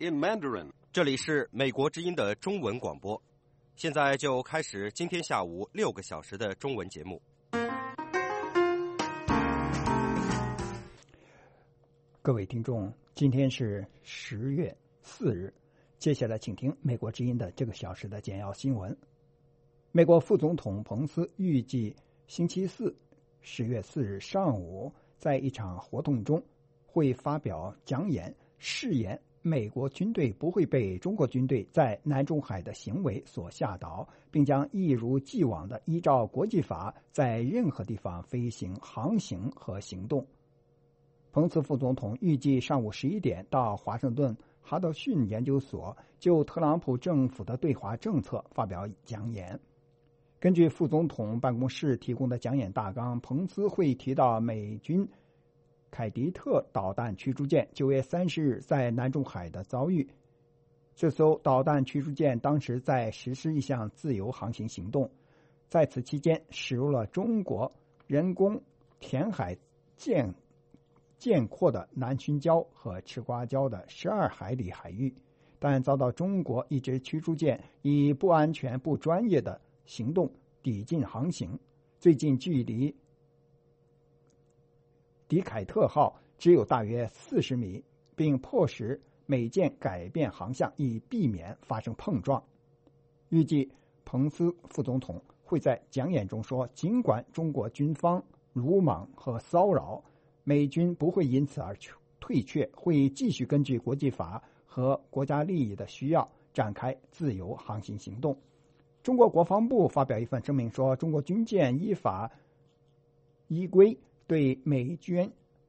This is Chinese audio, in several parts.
in Mandarin. 这里是美国之音的中文广播，现在就开始今天下午6个小时的中文节目。 各位听众，今天是10月4日，接下来请听美国之音的这个小时的简要新闻。美国副总统彭斯预计星期四10月4日上午在一场活动中会发表讲演，誓言美国军队不会被中国军队在南中海的行为所吓倒，并将一如既往地依照国际法在任何地方飞行、航行和行动。彭斯副总统预计上午11点到华盛顿哈德逊研究所就特朗普政府的对华政策发表讲演。根据副总统办公室提供的讲演大纲，彭斯会提到美军凯迪特导弹驱逐舰9月30日在南中海的遭遇。这艘导弹驱逐舰当时在实施一项自由航行行动，在此期间驶入了中国人工填海建阔的南群礁和赤瓜礁的12海里海域，但遭到中国一支驱逐舰以不安全、不专业的行动抵近航行，最近距离迪凯特号只有大约40米，并迫使美舰改变航向以避免发生碰撞。预计彭斯副总统会在讲演中说，尽管中国军方鲁莽和骚扰，美军不会因此而退却，会继续根据国际法和国家利益的需要展开自由航行行动。中国国防部发表一份声明说，中国军舰依法依规对美军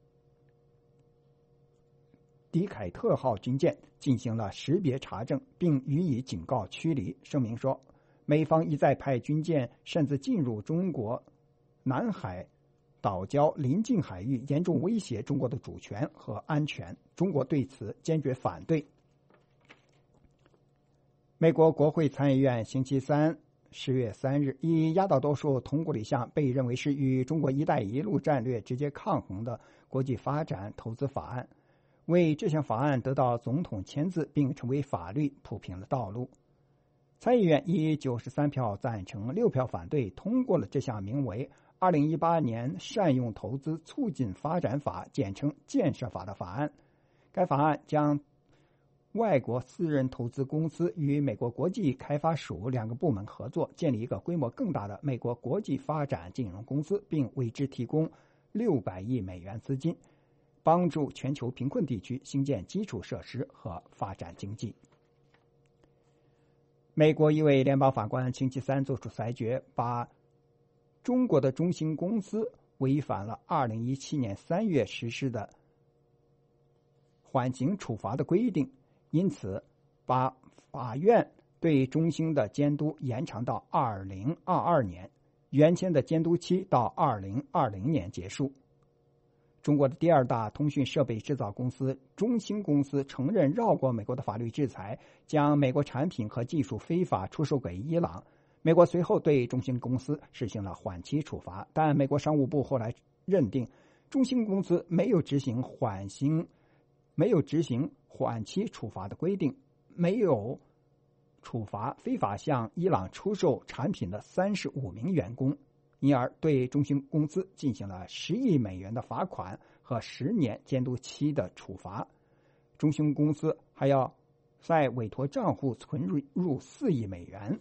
迪凯特号军舰进行了识别查证，并予以警告驱离。声明说，美方一再派军舰擅自进入中国南海岛礁邻近海域，严重威胁中国的主权和安全，中国对此坚决反对。美国国会参议院星期三10月3日以压倒多数通过了一项被认为是与中国一带一路战略直接抗衡的国际发展投资法案，为这项法案得到总统签字并成为法律铺平了道路。参议院以93票赞成、6票反对通过了这项名为2018年善用投资促进发展法，简称建设法的法案。该法案将外国私人投资公司与美国国际开发署2个部门合作，建立一个规模更大的美国国际发展金融公司，并为之提供600亿美元资金，帮助全球贫困地区兴建基础设施和发展经济。美国一位联邦法官星期三作出裁决，把中国的中兴公司违反了2017年3月实施的缓刑处罚的规定，因此把法院对中兴的监督延长到2022年，原先的监督期到2020年结束。中国的第2大通讯设备制造公司中兴公司承认绕过美国的法律制裁，将美国产品和技术非法出售给伊朗。美国随后对中兴公司实行了缓期处罚，但美国商务部后来认定中兴公司没有执行缓期处罚的规定，没有处罚非法向伊朗出售产品的35名员工，因而对中兴公司进行了10亿美元的罚款和10年监督期的处罚。中兴公司还要在委托账户存入4亿美元。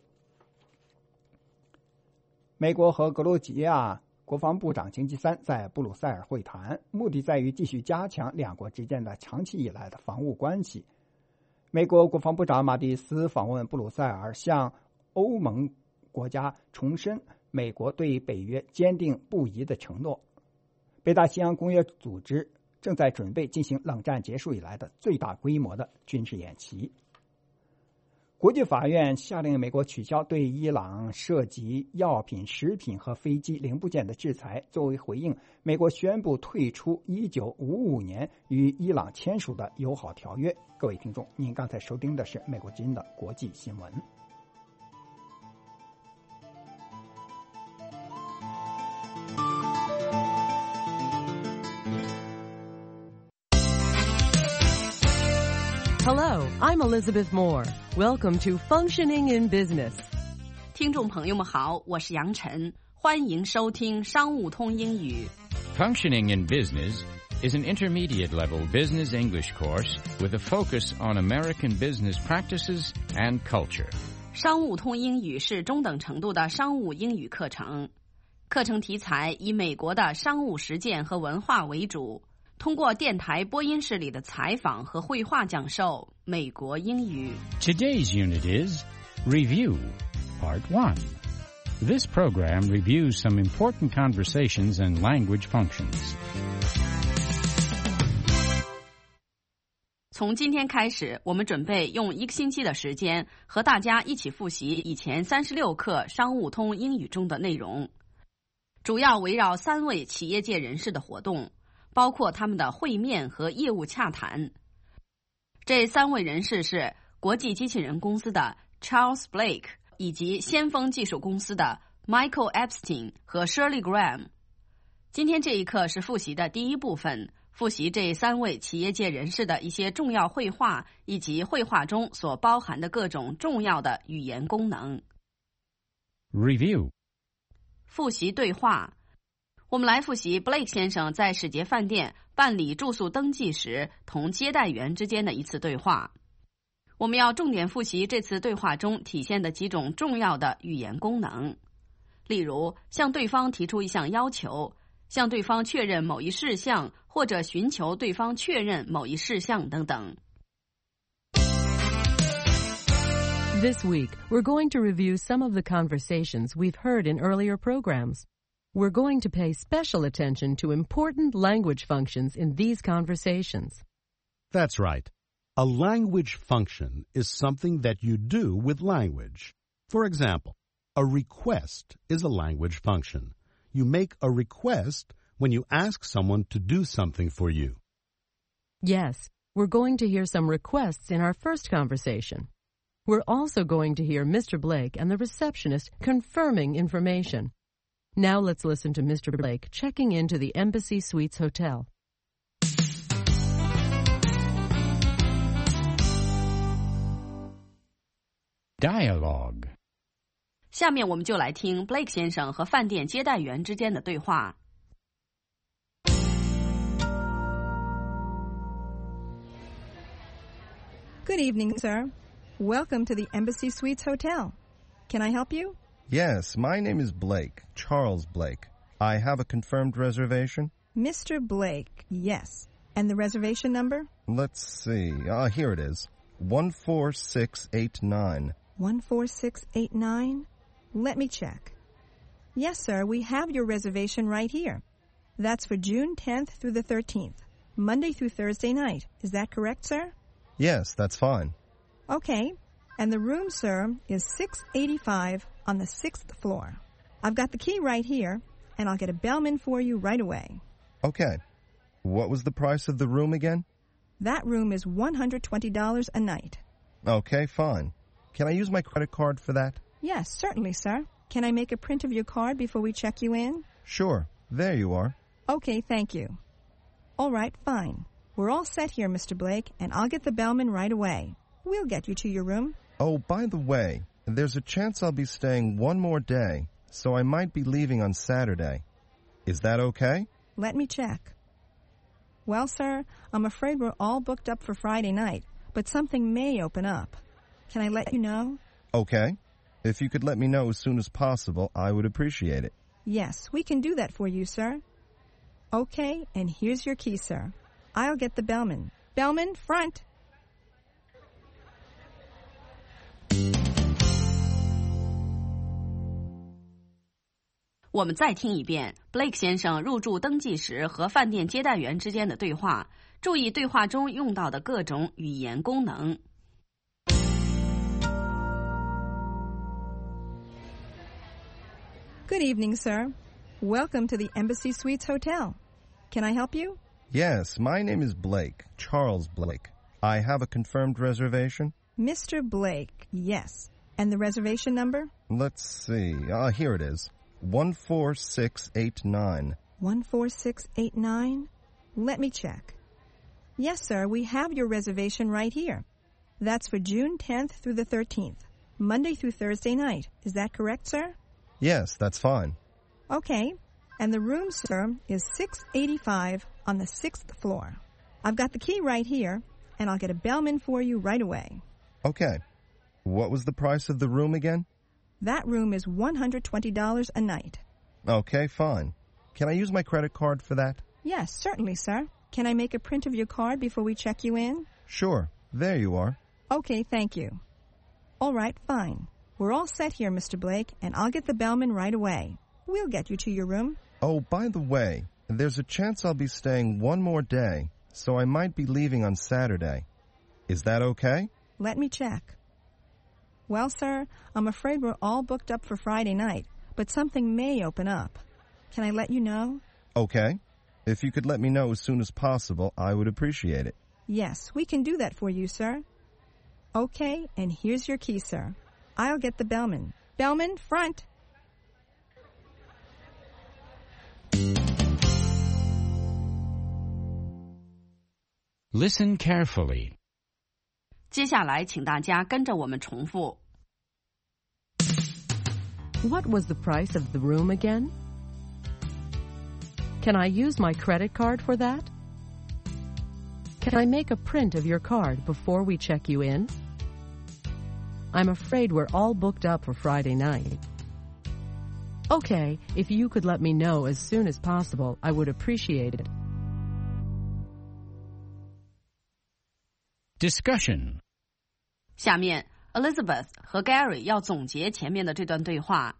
美国和格鲁吉亚国防部长星期三在布鲁塞尔会谈，目的在于继续加强两国之间的长期以来的防务关系。美国国防部长马蒂斯访问布鲁塞尔，向欧盟国家重申美国对北约坚定不移的承诺。北大西洋公约组织正在准备进行冷战结束以来的最大规模的军事演习。国际法院下令美国取消对伊朗涉及药品、食品和飞机零部件的制裁。作为回应，美国宣布退出1955年与伊朗签署的友好条约。各位听众，您刚才收听的是美国之音的国际新闻。 Hello, I'm Elizabeth Moore. Welcome to Functioning in Business. 听众朋友们好，我是杨晨，欢迎收听商务通英语。 Functioning in Business is an intermediate-level business English course with a focus on American business practices and culture. 商务通英语是中等程度的商务英语课程，课程题材以美国的商务实践和文化为主，通过电台播音室里的采访和绘画讲授美国英语。 Today's unit is Review, Part 1. This program reviews some important conversations and language functions. 从今天开始，我们准备用1个星期的时间和大家一起复习以前36课商务通英语中的内容，主要围绕3位企业界人士的活动，包括他们的会面和业务洽谈。这3位人士是国际机器人公司的 Charles Blake 以及先锋技术公司的 Michael Epstein 和 Shirley Graham。今天这一课是复习的第一部分，复习这3位企业界人士的一些重要绘画以及绘画中所包含的各种重要的语言功能。 Review. 复习对话。我们来复习 Blake 先生在史杰饭店办理住宿登记时同接待员之间的一次对话。我们要重点复习这次对话中体现的几种重要的语言功能，例如向对方提出一项要求，向对方确认某一事项，或者寻求对方确认某一事项等等。 This week, we're going to review some of the conversations we've heard in earlier programs. We're going to pay special attention to important language functions in these conversations. That's right. A language function is something that you do with language. For example, a request is a language function. You make a request when you ask someone to do something for you. Yes, we're going to hear some requests in our first conversation. We're also going to hear Mr. Blake and the receptionist confirming information. Now let's listen to Mr. Blake checking into the Embassy Suites Hotel. Dialogue. 下面我们就来听 Blake 先生和饭店接待员之间的对话。 Good evening, sir. Welcome to the Embassy Suites Hotel. Can I help you? Yes, my name is Blake, Charles Blake. I have a confirmed reservation? Mr. Blake, yes. And the reservation number? Let's see. Here it is. 14689. 14689? Let me check. Yes, sir, we have your reservation right here. That's for June 10th through the 13th, Monday through Thursday night. Is that correct, sir? Yes, that's fine. Okay. And the room, sir, is 685 on the 6th floor. I've got the key right here, and I'll get a bellman for you right away. Okay. What was the price of the room again? That room is $120 a night. Okay, fine. Can I use my credit card for that? Yes, certainly, sir. Can I make a print of your card before we check you in? Sure. There you are. Okay, thank you. All right, fine. We're all set here, Mr. Blake, and I'll get the bellman right away. We'll get you to your room. Oh, by the way, there's a chance I'll be staying one more day, so I might be leaving on Saturday. Is that okay? Let me check. Well, sir, I'm afraid we're all booked up for Friday night, but something may open up. Can I let you know? Okay. If you could let me know as soon as possible, I would appreciate it. Yes, we can do that for you, sir. Okay, and here's your key, sir. I'll get the bellman. Bellman, front! 我们再听一遍 Blake 先生入住登记时和饭店接待员之间的对话，注意对话中用到的各种语言功能。 Good evening, sir. Welcome to the Embassy Suites Hotel. Can I help you? Yes, my name is Blake, Charles Blake. I have a confirmed reservation? Mr. Blake, yes. And the reservation number? Let's see. Here it is. 14689. 14689? Let me check. Yes, sir, we have your reservation right here. That's for June 10th through the 13th, Monday through Thursday night. Is that correct, sir? Yes, that's fine. Okay. And the room, sir, is 685 on the 6th floor. I've got the key right here, and I'll get a bellman for you right away. Okay. What was the price of the room again? That room is $120 a night. Okay, fine. Can I use my credit card for that? Yes, certainly, sir. Can I make a print of your card before we check you in? Sure. There you are. Okay, thank you. All right, fine. We're all set here, Mr. Blake, and I'll get the bellman right away. We'll get you to your room. Oh, by the way, there's a chance I'll be staying one more day, so I might be leaving on Saturday. Is that okay? Let me check. Well, sir, I'm afraid we're all booked up for Friday night, but something may open up. Can I let you know? Okay. If you could let me know as soon as possible, I would appreciate it. Yes, we can do that for you, sir. Okay, and here's your key, sir. I'll get the bellman. Bellman, front! Listen carefully. 接下来，请大家跟着我们重复。 What was the price of the room again? Can I use my credit card for that? Can I make a print of your card before we check you in? I'm afraid we're all booked up for Friday night. Okay, if you could let me know as soon as possible, I would appreciate it. Discussion. 下面 Elizabeth 和 Gary 要总结前面的这段对话。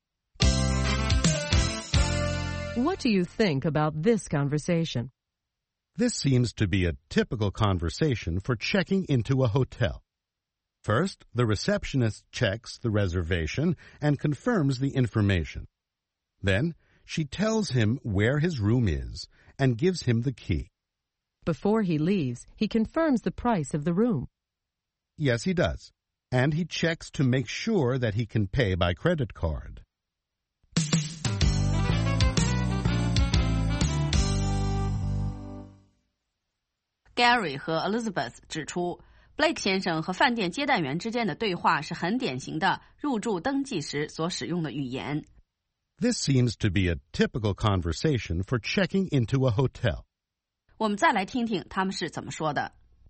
What do you think about this conversation? This seems to be a typical conversation for checking into a hotel. First, the receptionist checks the reservation and confirms the information. Then, she tells him where his room is and gives him the key. Before he leaves, he confirms the price of the room. Yes, he does. And he checks to make sure that he can pay by credit card. Gary 和 Elizabeth 指出 ，Blake 先生和饭店接待员之间的对话是很典型的入住登记时所使用的语言。 This seems to be a typical conversation for checking into a hotel. 我们再来听听他们是怎么说的。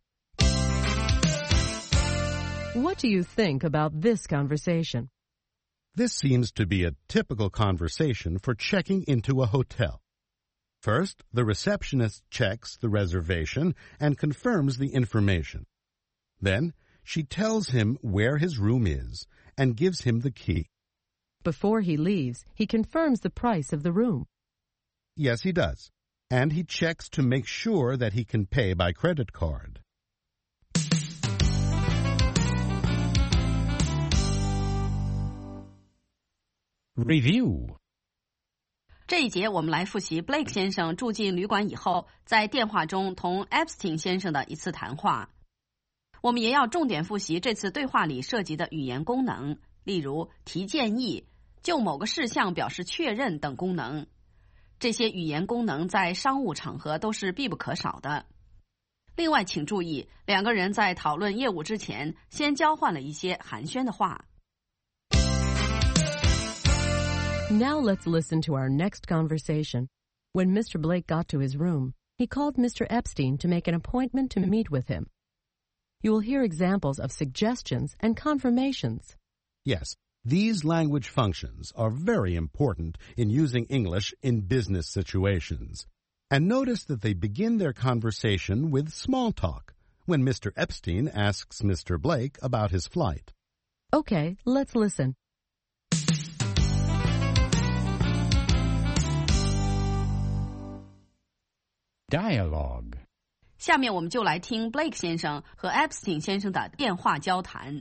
What do you think about this conversation? This seems to be a typical conversation for checking into a hotel. First, the receptionist checks the reservation and confirms the information. Then, she tells him where his room is and gives him the key. Before he leaves, he confirms the price of the room. Yes, he does. And he checks to make sure that he can pay by credit card. Review. 这一节我们来复习 Blake 先生住进旅馆以后，在电话中同 Epstein 先生的一次谈话。我们也要重点复习这次对话里涉及的语言功能，例如提建议、就某个事项表示确认等功能。这些语言功能在商务场合都是必不可少的。另外，请注意，两个人在讨论业务之前，先交换了一些寒暄的话。 Now let's listen to our next conversation. When Mr. Blake got to his room, he called Mr. Epstein to make an appointment to meet with him. You will hear examples of suggestions and confirmations. Yes, these language functions are very important in using English in business situations. And notice that they begin their conversation with small talk when Mr. Epstein asks Mr. Blake about his flight. Okay, let's listen. Dialogue. 下面我们就来听 Blake 先生和 Epstein 先生的电话交谈。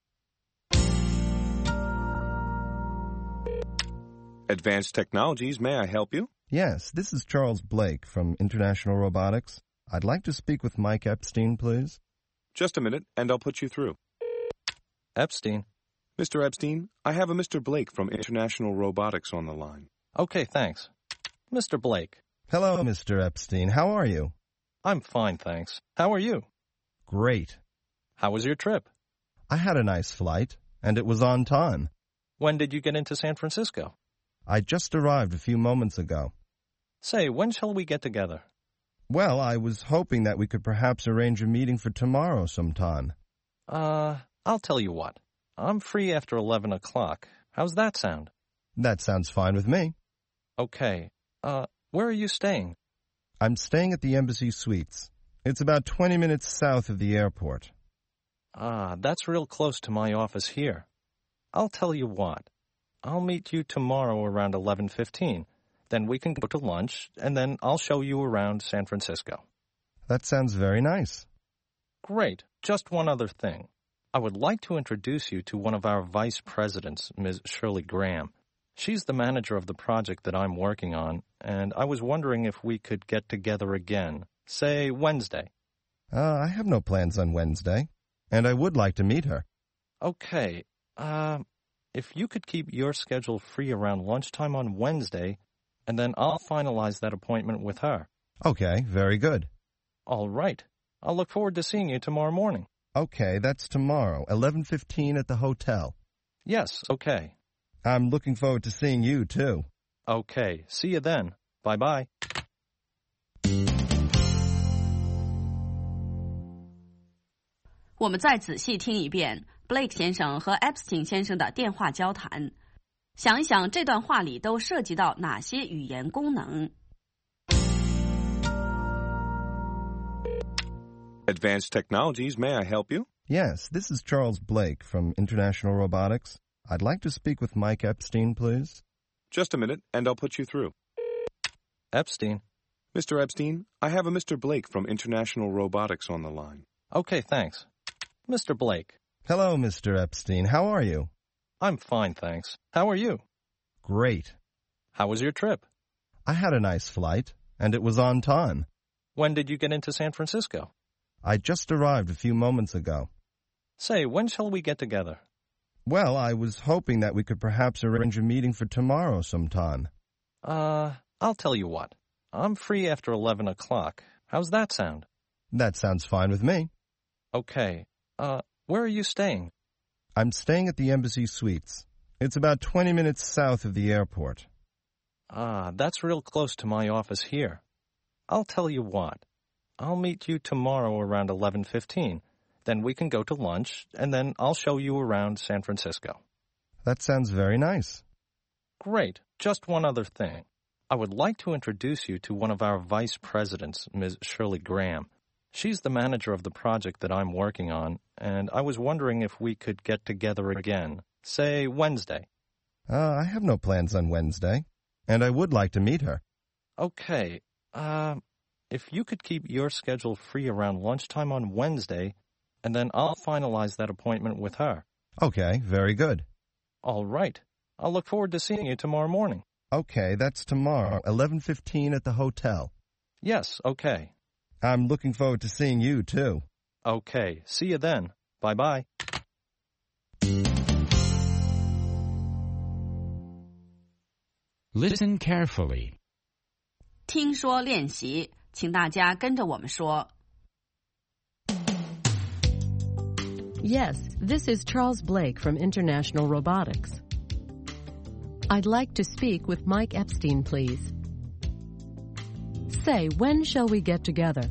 Advanced Technologies, may I help you? Yes, this is Charles Blake from International Robotics. I'd like to speak with Mike Epstein, please. Just a minute, and I'll put you through. Epstein. Mr. Epstein, I have a Mr. Blake from International Robotics on the line. Okay, thanks. Mr. Blake. Hello, Mr. Epstein. How are you? I'm fine, thanks. How are you? Great. How was your trip? I had a nice flight, and it was on time. When did you get into San Francisco? I just arrived a few moments ago. Say, when shall we get together? Well, I was hoping that we could perhaps arrange a meeting for tomorrow sometime. I'll tell you what. I'm free after 11 o'clock. How's that sound? That sounds fine with me. Okay. Where are you staying? I'm staying at the Embassy Suites. It's about 20 minutes south of the airport. That's real close to my office here. I'll tell you what. I'll meet you tomorrow around 11:15. Then we can go to lunch, and then I'll show you around San Francisco. That sounds very nice. Great. Just one other thing. I would like to introduce you to one of our vice presidents, Ms. Shirley Graham. She's the manager of the project that I'm working on, and I was wondering if we could get together again, say Wednesday. I have no plans on Wednesday, and I would like to meet her. Okay. If you could keep your schedule free around lunchtime on Wednesday, and then I'll finalize that appointment with her. Okay, very good. All right. I'll look forward to seeing you tomorrow morning. Okay, that's tomorrow, 11:15 at the hotel. Yes, okay. I'm looking forward to seeing you, too. Okay, see you then. Bye-bye. 我们再仔细听一遍 Blake 先生和 Epstein 先生的电话交谈，想一想这段话里都涉及到哪些语言功能。 Advanced Technologies, may I help you? Yes, this is Charles Blake from International Robotics. I'd like to speak with Mike Epstein, please. Just a minute, and I'll put you through. Epstein. Mr. Epstein, I have a Mr. Blake from International Robotics on the line. Okay, thanks. Mr. Blake. Hello, Mr. Epstein. How are you? I'm fine, thanks. How are you? Great. How was your trip? I had a nice flight, and it was on time. When did you get into San Francisco? I just arrived a few moments ago. Say, when shall we get together? Well, I was hoping that we could perhaps arrange a meeting for tomorrow sometime. I'll tell you what. I'm free after 11 o'clock. How's that sound? That sounds fine with me. Okay. Where are you staying? I'm staying at the Embassy Suites. It's about 20 minutes south of the airport. That's real close to my office here. I'll tell you what. I'll meet you tomorrow around 11:15. Then we can go to lunch, and then I'll show you around San Francisco. That sounds very nice. Great. Just one other thing. I would like to introduce you to one of our vice presidents, Ms. Shirley Graham. She's the manager of the project that I'm working on, and I was wondering if we could get together again, say Wednesday. I have no plans on Wednesday, and I would like to meet her. Okay. If you could keep your schedule free around lunchtime on Wednesday, and then I'll finalize that appointment with her. Okay, very good. All right. I'll look forward to seeing you tomorrow morning. Okay, that's tomorrow, 11:15 at the hotel. Yes, okay. I'm looking forward to seeing you, too. Okay, see you then. Bye-bye. Listen carefully. 听说练习，请大家跟着我们说。 Yes, this is Charles Blake from International Robotics. I'd like to speak with Mike Epstein, please. Say, when shall we get together?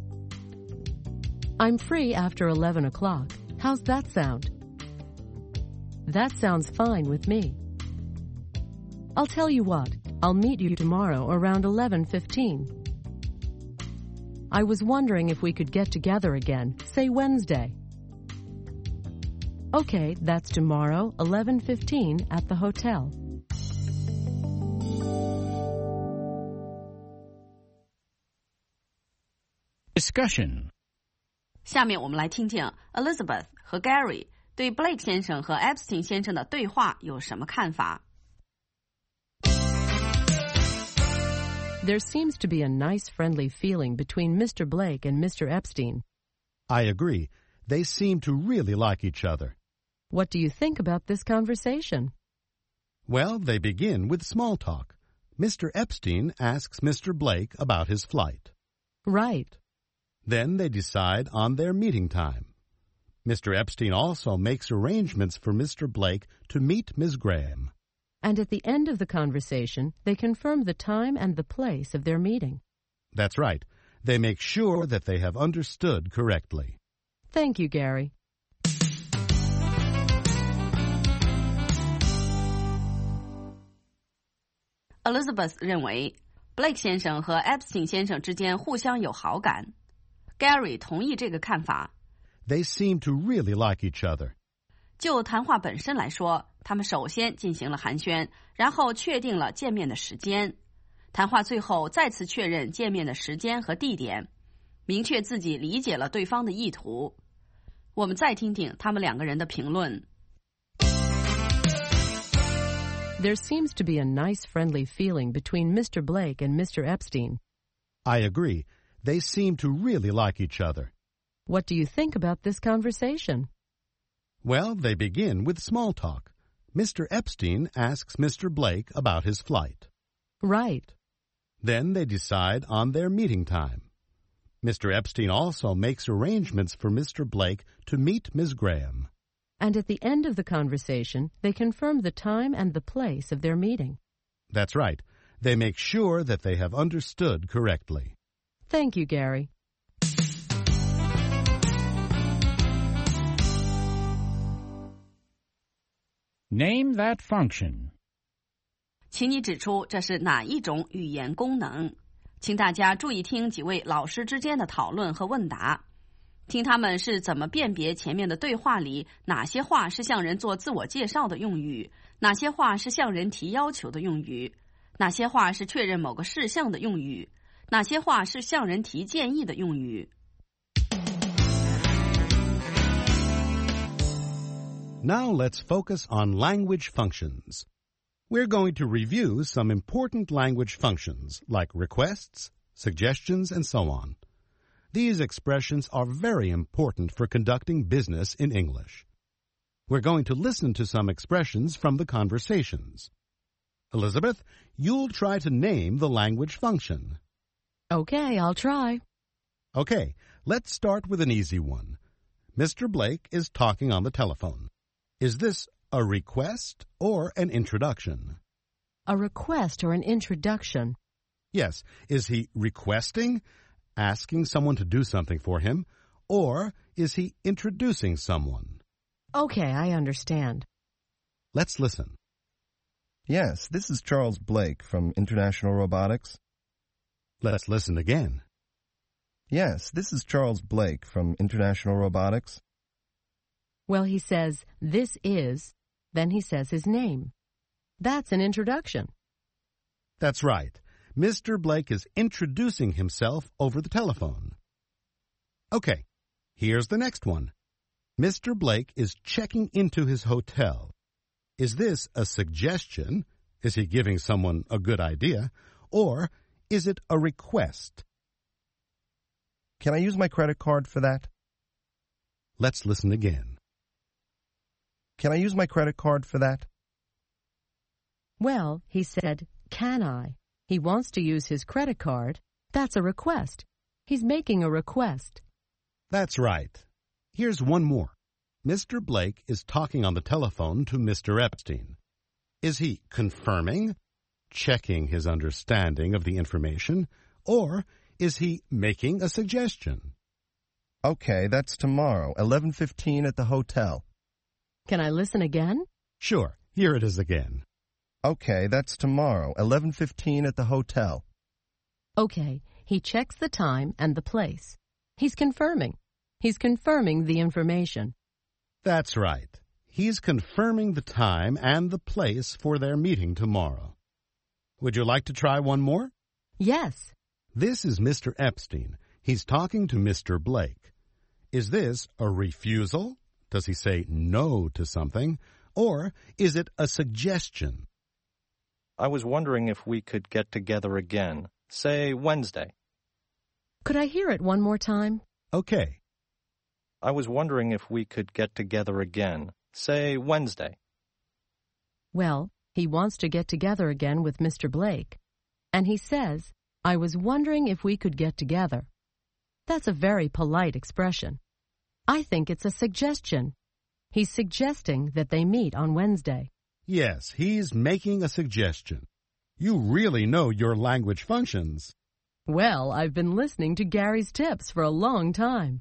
I'm free after 11 o'clock. How's that sound? That sounds fine with me. I'll tell you what, I'll meet you tomorrow around 11:15. I was wondering if we could get together again, say Wednesday. Okay, that's tomorrow, 11:15 at the hotel. Discussion. 下面我们来听听 Elizabeth 和 Gary 对 Blake 先生和 Epstein 先生的对话有什么看法。 There seems to be a nice friendly feeling between Mr. Blake and Mr. Epstein. I agree. They seem to really like each other. What do you think about this conversation? Well, they begin with small talk. Mr. Epstein asks Mr. Blake about his flight. Right. Then they decide on their meeting time. Mr. Epstein also makes arrangements for Mr. Blake to meet Ms. Graham. And at the end of the conversation, they confirm the time and the place of their meeting. That's right. They make sure that they have understood correctly. Thank you, Gary. Elizabeth 认为 Blake 先生和 Epstein 先生之间互相有好感。Gary 同意这个看法。 They seem to really like each other. 就谈话本身来说，他们首先进行了寒暄，然后确定了见面的时间。谈话最后再次确认见面的时间和地点，明确自己理解了对方的意图。我们再听听他们两个人的评论。 There seems to be a nice friendly feeling between Mr. Blake and Mr. Epstein. I agree. They seem to really like each other. What do you think about this conversation? Well, they begin with small talk. Mr. Epstein asks Mr. Blake about his flight. Right. Then they decide on their meeting time. Mr. Epstein also makes arrangements for Mr. Blake to meet Ms. Graham. And at the end of the conversation, they confirm the time and the place of their meeting. That's right. They make sure that they have understood correctly. Thank you, Gary. Name that function. 请你指出这是哪一种语言功能。请大家注意听几位老师之间的讨论和问答，听他们是怎么辨别前面的对话里哪些话是向人做自我介绍的用语，哪些话是向人提要求的用语，哪些话是确认某个事项的用语，哪些话是向人提建议的用语。 Now let's focus on language functions. We're going to review some important language functions like requests, suggestions, and so on. These expressions are very important for conducting business in English. We're going to listen to some expressions from the conversations. Elizabeth, you'll try to name the language function. Okay, I'll try. Okay, let's start with an easy one. Mr. Blake is talking on the telephone. Is this a request or an introduction? A request or an introduction. Yes. Is he requesting, asking someone to do something for him, or is he introducing someone? Okay, I understand. Let's listen. Yes, this is Charles Blake from International Robotics. Let's listen again. Yes, this is Charles Blake from International Robotics. Well, he says, this is, then he says his name. That's an introduction. That's right. Mr. Blake is introducing himself over the telephone. Okay, here's the next one. Mr. Blake is checking into his hotel. Is this a suggestion? Is he giving someone a good idea? Or is it a request? Can I use my credit card for that? Let's listen again. Can I use my credit card for that? Well, he said, can I? He wants to use his credit card. That's a request. He's making a request. That's right. Here's one more. Mr. Blake is talking on the telephone to Mr. Epstein. Is he confirming, checking his understanding of the information, or is he making a suggestion? Okay, that's tomorrow, 11:15 at the hotel. Can I listen again? Sure. Here it is again. Okay, that's tomorrow, 11:15 at the hotel. Okay, he checks the time and the place. He's confirming. He's confirming the information. That's right. He's confirming the time and the place for their meeting tomorrow. Would you like to try one more? Yes. This is Mr. Epstein. He's talking to Mr. Blake. Is this a refusal? Does he say no to something? Or is it a suggestion? I was wondering if we could get together again, say Wednesday. Could I hear it one more time? Okay. I was wondering if we could get together again, say Wednesday. Well, he wants to get together again with Mr. Blake. And he says, I was wondering if we could get together. That's a very polite expression. I think it's a suggestion. He's suggesting that they meet on Wednesday. Yes, he's making a suggestion. You really know your language functions. Well, I've been listening to Gary's tips for a long time.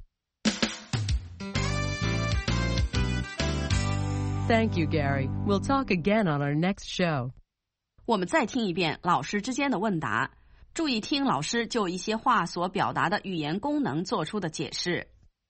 Thank you, Gary. We'll talk again on our next show. 我们再听一遍老师之间的问答，注意听老师就一些话所表达的语言功能做出的解释。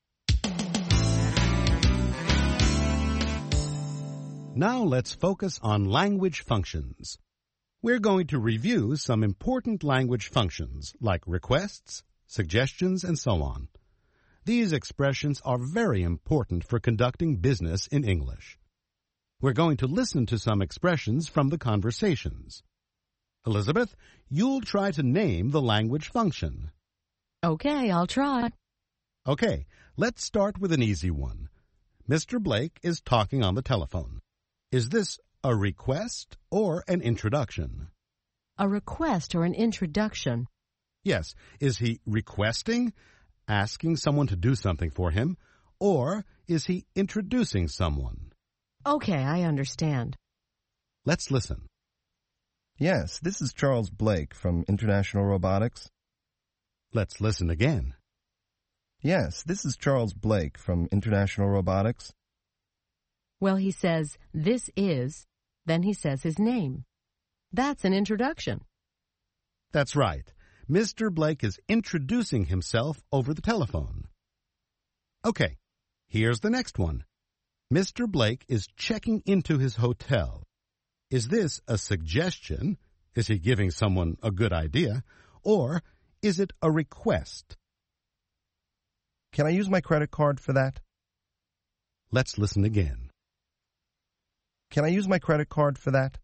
Now let's focus on language functions. We're going to review some important language functions like requests, suggestions, and so on. These expressions are very important for conducting business in English. We're going to listen to some expressions from the conversations. Elizabeth, you'll try to name the language function. Okay, I'll try. Okay, let's start with an easy one. Mr. Blake is talking on the telephone. Is this a request or an introduction? A request or an introduction. Yes. Is he requesting, asking someone to do something for him, or is he introducing someone? Okay, I understand. Let's listen. Yes, this is Charles Blake from International Robotics. Let's listen again. Yes, this is Charles Blake from International Robotics. Well, he says, this is, then he says his name. That's an introduction. That's right. Mr. Blake is introducing himself over the telephone. Okay, here's the next one. Mr. Blake is checking into his hotel. Is this a suggestion? Is he giving someone a good idea? Or is it a request? Can I use my credit card for that? Let's listen again. Can I use my credit card for that?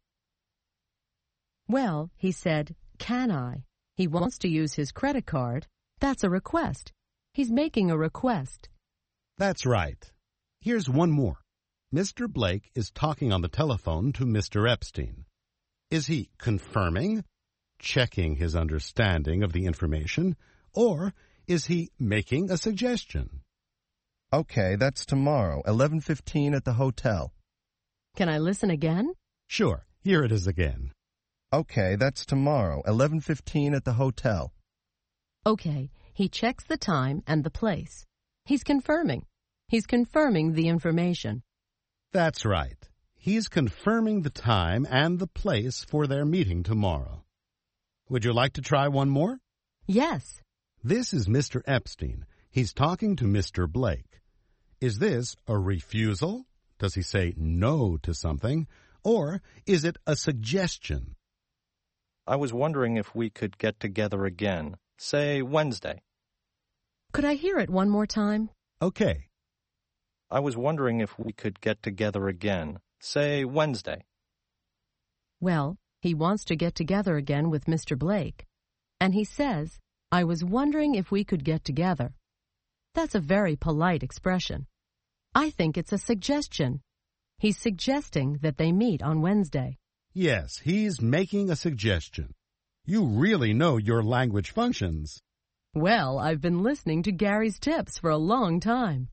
Well, he said, can I? He wants to use his credit card. That's a request. He's making a request. That's right. Here's one more. Mr. Blake is talking on the telephone to Mr. Epstein. Is he confirming, checking his understanding of the information, or is he making a suggestion? Okay, that's tomorrow, 11:15 at the hotel. Can I listen again? Sure. Here it is again. Okay, that's tomorrow, 11:15 at the hotel. Okay, he checks the time and the place. He's confirming. He's confirming the information. That's right. He's confirming the time and the place for their meeting tomorrow. Would you like to try one more? Yes. This is Mr. Epstein. He's talking to Mr. Blake. Is this a refusal? Does he say no to something? Or is it a suggestion? I was wondering if we could get together again, say Wednesday. Could I hear it one more time? Okay. I was wondering if we could get together again, say Wednesday. Well, he wants to get together again with Mr. Blake. And he says, I was wondering if we could get together. That's a very polite expression. I think it's a suggestion. He's suggesting that they meet on Wednesday. Yes, he's making a suggestion. You really know your language functions. Well, I've been listening to Gary's tips for a long time.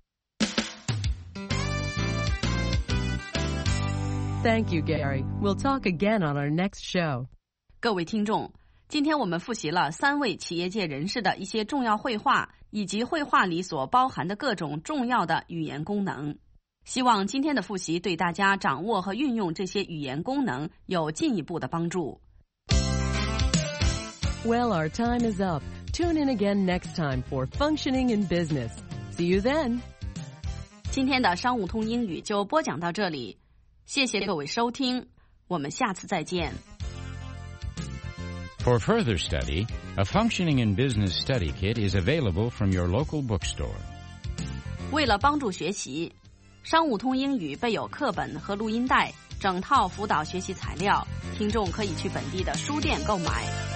Thank you, Gary. We'll talk again on our next show. 各位听众，今天我们复习了3位企业界人士的一些重要绘画，以及绘画里所包含的各种重要的语言功能。希望今天的复习对大家掌握和运用这些语言功能有进一步的帮助。 Well, our time is up. Tune in again next time for Functioning in Business. See you then. 今天的商务通英语就播讲到这里，谢谢各位收听，我们下次再见。 For further study, a Functioning in Business study kit is available from your local bookstore. 为了帮助学习，商务通英语备有课本和录音带，整套辅导学习材料，听众可以去本地的书店购买。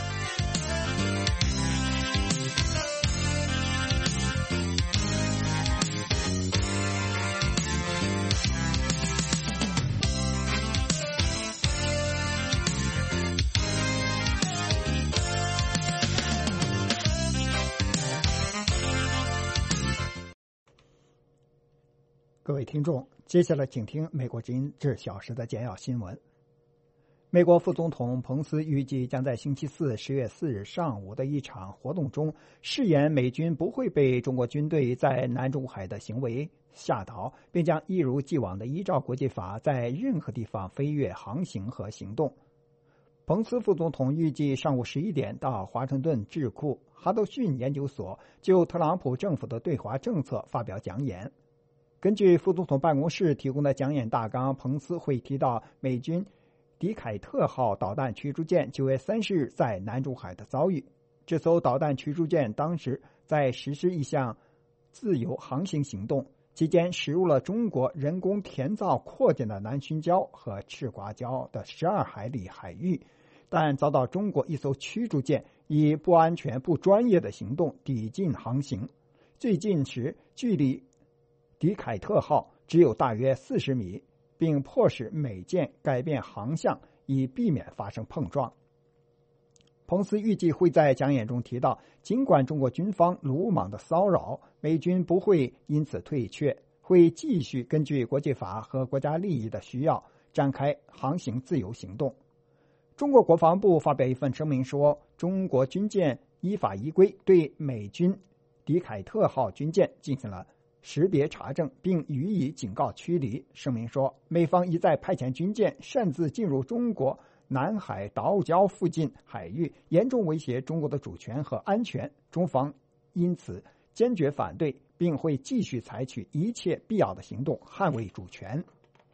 各位听众，接下来请听美国之音这小时的简要新闻。美国副总统彭斯预计将在星期四10月4日上午的一场活动中誓言美军不会被中国军队在南中海的行为吓倒，并将一如既往地依照国际法在任何地方飞越航行和行动。彭斯副总统预计上午11点到华盛顿智库哈德逊研究所就特朗普政府的对华政策发表讲演。根据副总统办公室提供的讲演大纲，彭斯会提到美军迪凯特号导弹驱逐舰9月30日在南中海的遭遇。这艘导弹驱逐舰当时在实施一项自由航行行动，期间驶入了中国人工填造扩建的南薰礁和赤瓜礁的12海里海域，但遭到中国一艘驱逐舰以不安全、不专业的行动抵近航行。最近时距离迪凯特号只有大约40米，并迫使美舰改变航向以避免发生碰撞。彭斯预计会在讲演中提到，尽管中国军方鲁莽的骚扰，美军不会因此退却，会继续根据国际法和国家利益的需要展开航行自由行动。中国国防部发表一份声明说，中国军舰依法依规对美军迪凯特号军舰进行了识别查证，并予以警告驱离。声明说，美方一再派遣军舰擅自进入中国南海岛礁附近海域，严重威胁中国的主权和安全，中方因此坚决反对，并会继续采取一切必要的行动捍卫主权。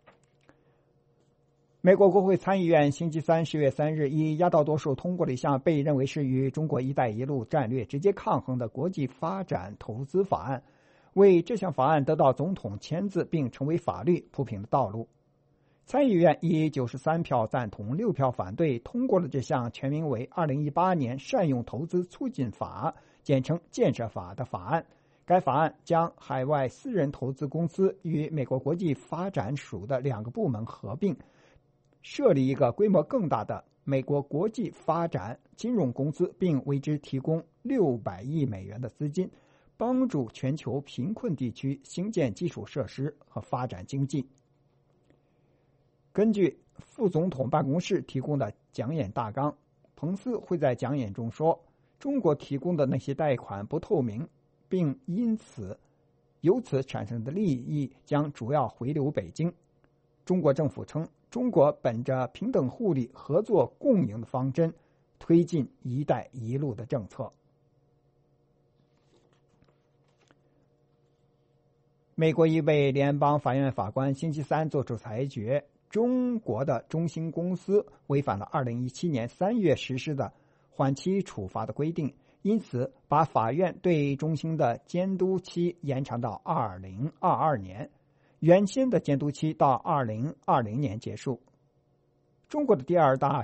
美国国会参议院星期三10月3日以压倒多数通过了一项被认为是与中国“一带一路”战略直接抗衡的国际发展投资法案，为这项法案得到总统签字并成为法律铺平了道路。参议院以93票赞同、6票反对通过了这项全名为《2018年善用投资促进法》简称建设法的法案。该法案将海外私人投资公司与美国国际发展署的2个部门合并，设立一个规模更大的美国国际发展金融公司，并为之提供600亿美元的资金，帮助全球贫困地区兴建基础设施和发展经济。根据副总统办公室提供的讲演大纲，彭斯会在讲演中说，中国提供的那些贷款不透明，并由此产生的利益将主要回流北京。中国政府称，中国本着平等互利、合作共赢的方针，推进“一带一路”的政策。美国一位联邦法院法官星期三作出裁决，中国的中兴公司违反了2017年3月实施的缓期处罚的规定，因此把法院对中兴的监督期延长到2022年，原先的监督期到2020年结束。中国的第二大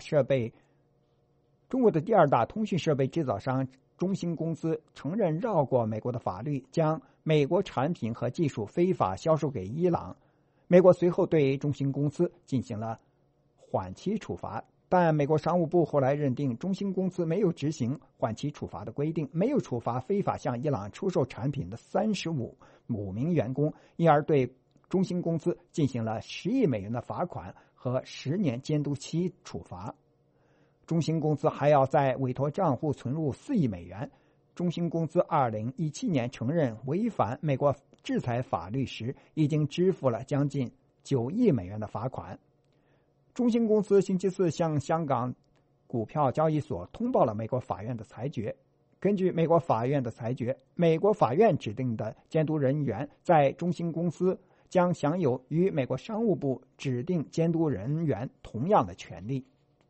通讯设备制造商中兴公司承认绕过美国的法律，将美国产品和技术非法销售给伊朗。美国随后对中兴公司进行了缓期处罚，但美国商务部后来认定中兴公司没有执行缓期处罚的规定，没有处罚非法向伊朗出售产品的35名员工，因而对中兴公司进行了10亿美元的罚款和10年监督期处罚。中兴公司还要在委托账户存入4亿美元。中兴公司2017年承认违反美国制裁法律时，已经支付了将近9亿美元的罚款。中兴公司星期四向香港股票交易所通报了美国法院的裁决。根据美国法院的裁决，美国法院指定的监督人员在中兴公司将享有与美国商务部指定监督人员同样的权利。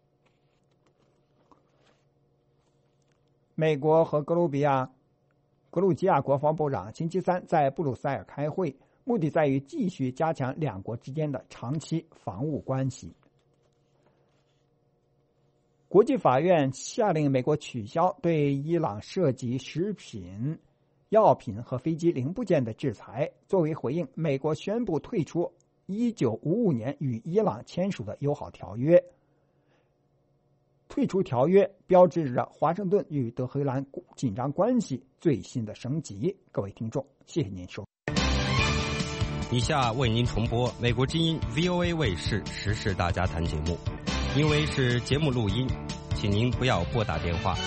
美国和格鲁吉亚国防部长星期三在布鲁塞尔开会，目的在于继续加强两国之间的长期防务关系。国际法院下令美国取消对伊朗涉及食品、药品和飞机零部件的制裁。作为回应，美国宣布退出1955年与伊朗签署的友好条约。退出条约标志着华盛顿与德黑兰紧张关系最新的升级。各位听众，谢谢您收听。 以下为您重播美国之音 VOA 卫视时事大家谈节目，因为是节目录音，请您不要拨打电话。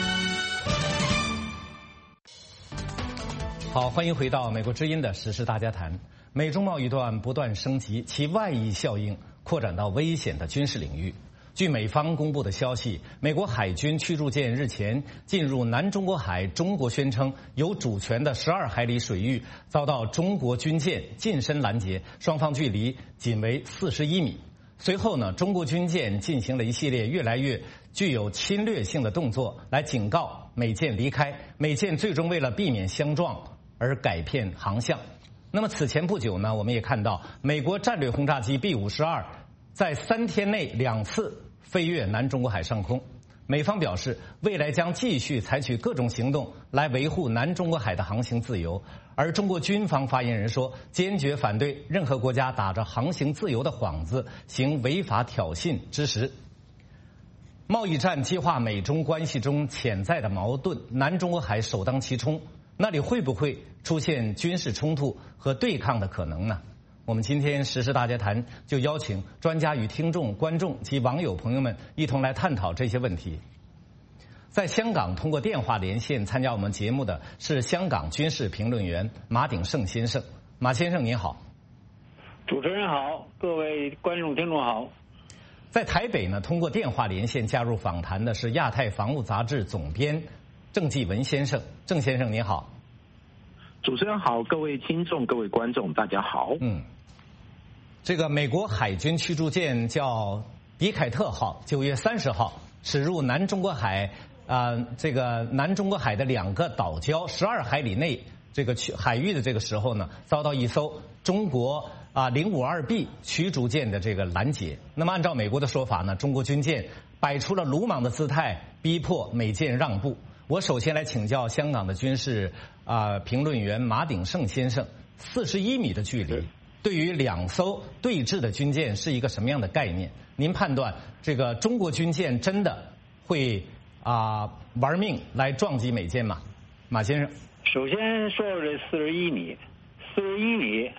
好，欢迎回到美国之音的时事大家谈。美中贸易战不断升级，其外溢效应扩展到危险的军事领域。据美方公布的消息，美国海军驱逐舰日前进入南中国海，中国宣称有主权的12海里水域遭到中国军舰近身拦截，双方距离仅为41米。随后呢，中国军舰进行了一系列越来越具有侵略性的动作，来警告美舰离开。美舰最终为了避免相撞而改变航向。那么此前不久呢，我们也看到美国战略轰炸机 B-52在3天内2次飞越南中国海上空。美方表示，未来将继续采取各种行动来维护南中国海的航行自由。而中国军方发言人说，坚决反对任何国家打着航行自由的幌子行违法挑衅之实。贸易战激化美中关系中潜在的矛盾，南中国海首当其冲，那里会不会出现军事冲突和对抗的可能呢？我们今天时事大家谈就邀请专家与听众、观众及网友朋友们一同来探讨这些问题。在香港通过电话连线参加我们节目的是香港军事评论员马鼎盛先生。马先生您好。 主持人好，各位观众听众好。 在台北呢，通过电话连线加入访谈的是亚太防务杂志总编郑继文先生。郑先生您好。 主持人好，各位听众、各位观众，大家好。 这个美国海军驱逐舰叫迪凯特号，9月30号驶入南中国海，这个南中国海的2个岛礁12海里内这个海域的这个时候呢，遭到一艘中国052B 驱逐舰的这个拦截。那么按照美国的说法呢，中国军舰摆出了鲁莽的姿态，逼迫美舰让步。我首先来请教香港的军事评论员马鼎盛先生，41米的距离对于2艘对峙的军舰是一个什么样的概念？您判断这个中国军舰真的会玩命来撞击美舰吗？马先生。 首先说说这41米，41米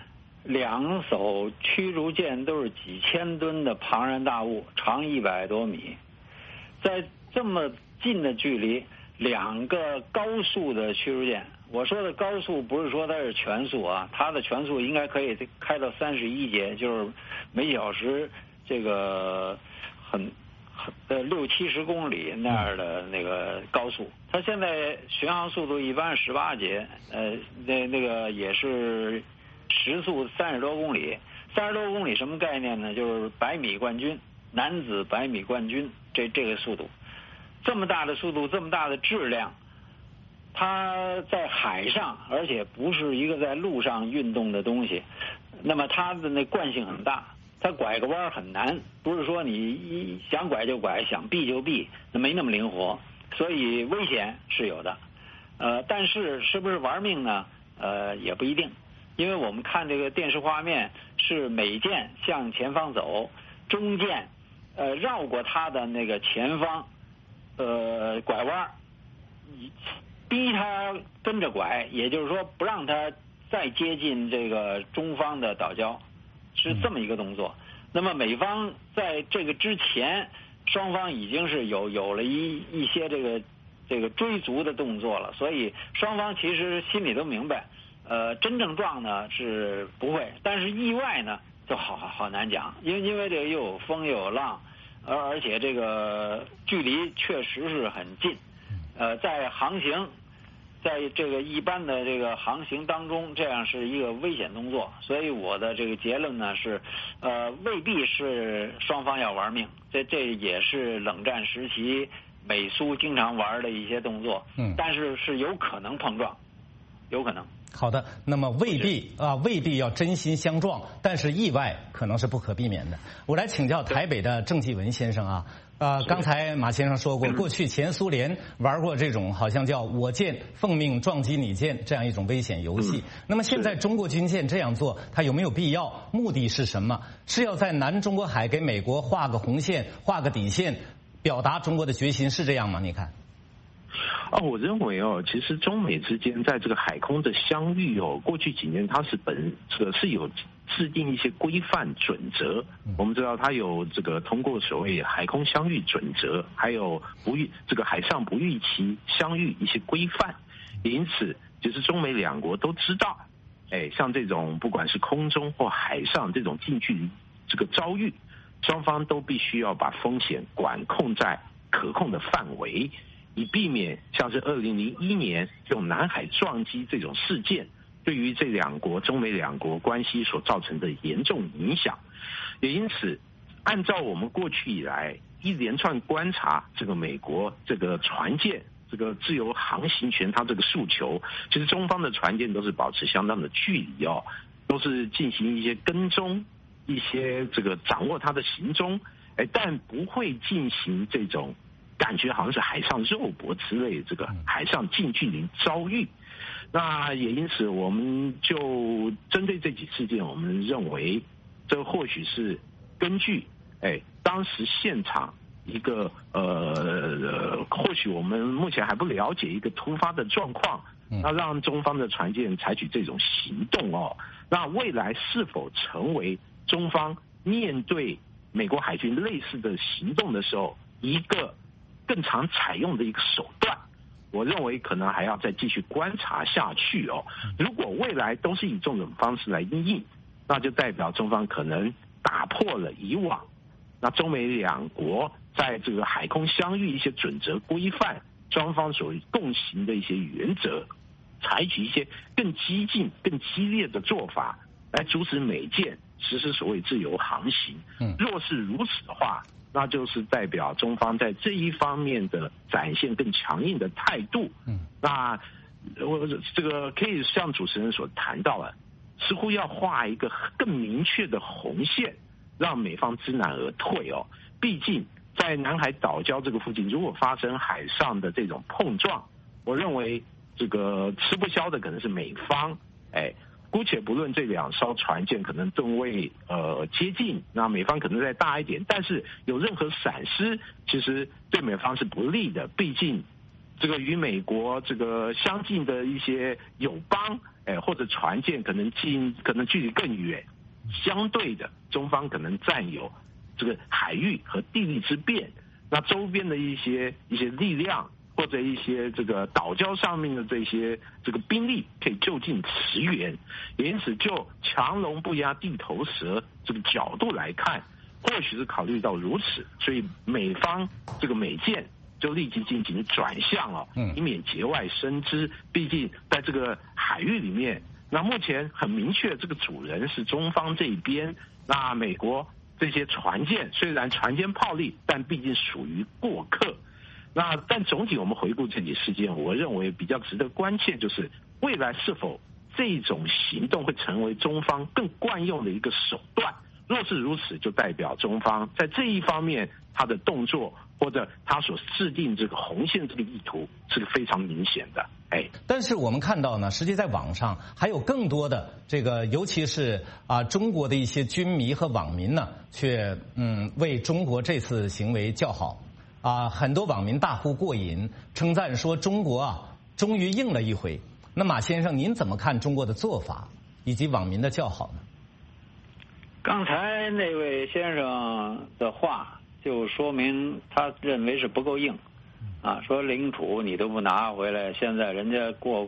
，2艘驱逐舰都是几千吨的庞然大物，长100多米，在这么近的距离，2个高速的驱逐舰，我说的高速不是说它是全速啊，它的全速应该可以开到31节，就是每小时这个60-70公里那样的那个高速。它现在巡航速度一般是18节，那个也是时速30多公里。30多公里什么概念呢？就是100米冠军，男子100米冠军，这个速度。这么大的速度，这么大的质量，它在海上，而且不是一个在路上运动的东西，那么它的那惯性很大，它拐个弯很难，不是说你想拐就拐，想避就避，那没那么灵活，所以危险是有的。但是是不是玩命呢？也不一定，因为我们看这个电视画面是美舰向前方走，中舰绕过它的那个前方。拐弯，逼他跟着拐，也就是说不让他再接近这个中方的岛礁，是这么一个动作。那么美方在这个之前，双方已经是有了一些这个追逐的动作了，所以双方其实心里都明白，真正撞呢是不会，但是意外呢就好难讲，因为这个又有风又有浪。而且这个距离确实是很近，在航行，在这个一般的这个航行当中，这样是一个危险动作。所以我的这个结论呢是，未必是双方要玩命，这也是冷战时期美苏经常玩的一些动作，但是是有可能碰撞，有可能。 好的，那么未必要真心相撞，但是意外可能是不可避免的。我来请教台北的郑继文先生啊，刚才马先生说过，过去前苏联玩过这种好像叫我舰奉命撞击你舰这样一种危险游戏。那么现在中国军舰这样做，它有没有必要？目的是什么？是要在南中国海给美国画个红线、画个底线，表达中国的决心，是这样吗？你看？ 我认为其实中美之间在这个海空的相遇过去几年它是有制定一些规范准则。我们知道它有这个通过所谓海空相遇准则，还有海上不预期相遇一些规范。因此，就是中美两国都知道，像这种不管是空中或海上这种近距离这个遭遇，双方都必须要把风险管控在可控的范围，以避免像是2001年这种南海撞击这种事件对于这中美两国关系所造成的严重影响。也因此，按照我们过去以来一连串观察，这个美国这个船舰这个自由航行权它这个诉求，其实中方的船舰都是保持相当的距离都是进行一些跟踪，一些这个掌握它的行踪，但不会进行这种感觉好像是海上肉搏之类这个海上近距离遭遇。那也因此，我们就针对这起事件，我们认为这或许是根据当时现场一个或许我们目前还不了解一个突发的状况，那让中方的船舰采取这种行动那未来是否成为中方面对美国海军类似的行动的时候一个更常采用的一个手段，我认为可能还要再继续观察下去如果未来都是以这种方式来因应，那就代表中方可能打破了以往那中美两国在这个海空相遇一些准则规范，双方所共行的一些原则，采取一些更激进、更激烈的做法来阻止美舰实施所谓自由航行。若是如此的话，那就是代表中方在这一方面的展现更强硬的态度。那我这个可以像主持人所谈到了，似乎要画一个更明确的红线，让美方知难而退毕竟在南海岛礁这个附近，如果发生海上的这种碰撞，我认为这个吃不消的可能是美方。姑且不论这两艘船舰可能吨位接近，那美方可能再大一点，但是有任何闪失，其实对美方是不利的。毕竟这个与美国这个相近的一些友邦，或者船舰可能距离更远，相对的中方可能占有这个海域和地利之便，那周边的一些力量或者一些这个岛礁上面的这些这个兵力可以就近驰援，因此就强龙不压地头蛇这个角度来看，或许是考虑到如此，所以美方这个美舰就立即进行转向以免节外生枝。毕竟在这个海域里面，那目前很明确这个主人是中方这一边，那美国这些船舰虽然船坚炮利，但毕竟属于过客。但总体我们回顾这起事件，我认为比较值得关切就是未来是否这种行动会成为中方更惯用的一个手段。若是如此，就代表中方在这一方面他的动作或者他所制定这个红线这个意图是非常明显的。 但是我们看到呢，实际在网上还有更多的这个，尤其是中国的一些军迷和网民呢，却为中国这次行为叫好。很多网民大呼过瘾，称赞说中国终于硬了一回。那马先生，您怎么看中国的做法以及网民的叫好呢？ 刚才那位先生的话就说明他认为是不够硬说领土你都不拿回来，现在人家过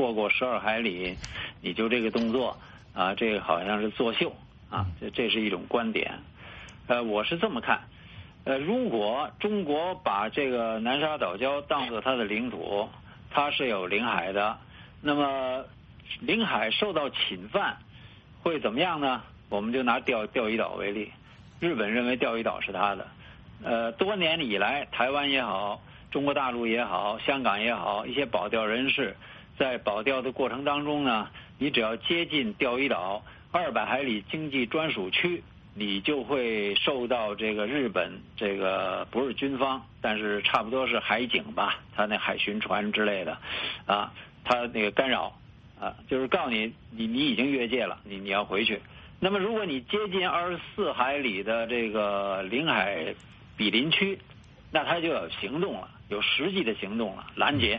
12海里，你就这个动作这个好像是作秀这是一种观点。我是这么看。如果中国把这个南沙岛礁当作它的领土，它是有领海的，那么领海受到侵犯会怎么样呢？我们就拿钓鱼岛为例，日本认为钓鱼岛是它的。多年以来，台湾也好，中国大陆也好，香港也好，一些保钓人士在保钓的过程当中呢，你只要接近钓鱼岛200海里经济专属区，你就会受到这个日本这个不是军方，但是差不多是海警吧，他那海巡船之类的他那个干扰就是告诉你已经越界了，你要回去。那么如果你接近24海里的这个领海毗邻区，那他就有行动了，有实际的行动了，拦截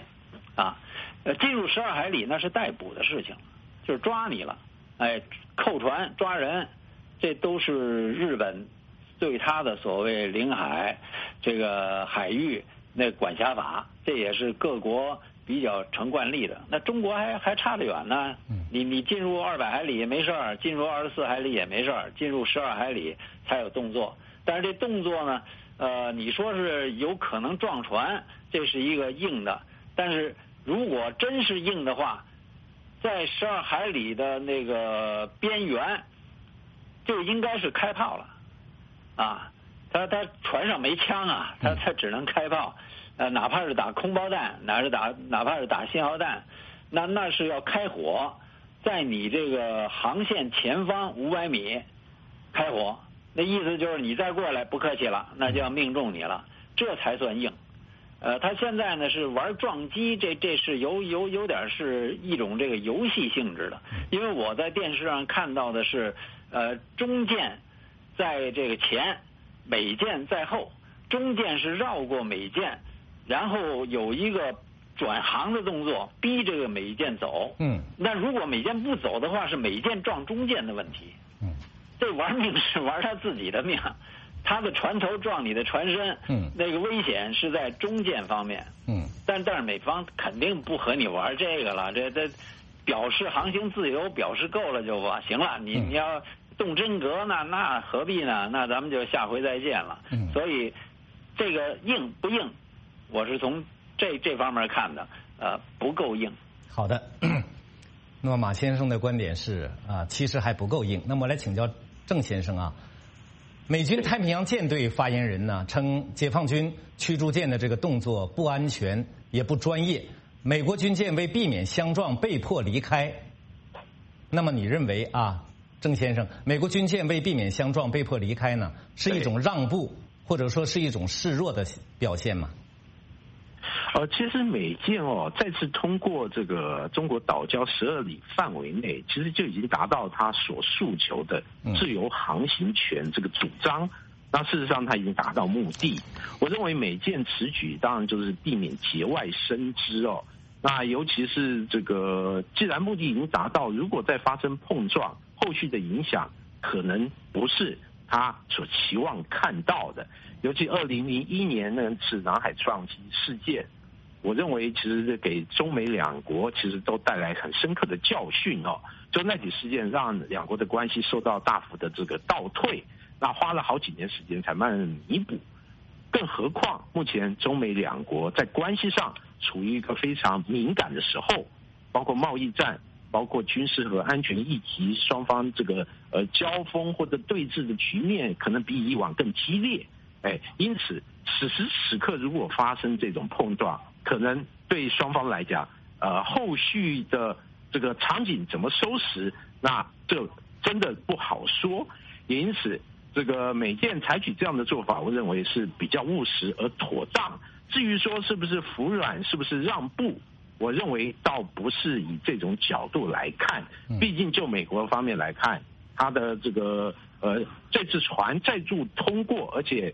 进入12海里那是逮捕的事情，就是抓你了，扣船抓人，这都是日本对他的所谓领海这个海域那管辖法，这也是各国比较成惯例的。那中国还差得远呢。你进入200海里也没事儿，进入24海里也没事儿，进入12海里才有动作。但是这动作呢，你说是有可能撞船，这是一个硬的。但是如果真是硬的话，在12海里的那个边缘就应该是开炮了。他船上没枪啊，他只能开炮。哪怕是打空包弹，哪怕是打信号弹，那是要开火，在你这个航线前方500米开火，那意思就是你再过来不客气了，那就要命中你了，这才算硬。他现在呢是玩撞击，这是有点是一种这个游戏性质的，因为我在电视上看到的是，中舰在这个前，美舰在后，中舰是绕过美舰。然后有一个转航的动作，逼这个美舰走。那如果美舰不走的话，是美舰撞中舰的问题。这玩命是玩他自己的命，他的船头撞你的船身。那个危险是在中舰方面。但是美方肯定不和你玩这个了，这表示航行自由，表示够了就行了。你要动真格，那何必呢？那咱们就下回再见了。所以这个硬不硬？我是从这方面看的，不够硬。 好的，那么马先生的观点是其实还不够硬。那么来请教郑先生啊，美军太平洋舰队发言人呢称，解放军驱逐舰的这个动作不安全也不专业，美国军舰为避免相撞被迫离开。那么你认为郑先生，美国军舰为避免相撞被迫离开呢，是一种让步，或者说是一种示弱的表现吗？ 其实美舰再次通过这个中国岛礁12里范围内，其实就已经达到他所诉求的自由航行权这个主张。那事实上他已经达到目的。我认为美舰此举当然就是避免节外生枝那尤其是这个，既然目的已经达到，如果再发生碰撞，后续的影响可能不是他所期望看到的。尤其2001年那次南海撞击事件，我认为其实给中美两国其实都带来很深刻的教训就那起事件让两国的关系受到大幅的这个倒退，那花了好几年时间才慢慢弥补。更何况目前中美两国在关系上处于一个非常敏感的时候，包括贸易战，包括军事和安全议题，双方这个交锋或者对峙的局面可能比以往更激烈。因此此时此刻如果发生这种碰撞，可能对双方来讲，后续的这个场景怎么收拾，那这真的不好说。也因此，这个美舰采取这样的做法，我认为是比较务实而妥当。至于说是不是服软，是不是让步，我认为倒不是以这种角度来看。毕竟就美国方面来看，他的这个这次船载助通过，而且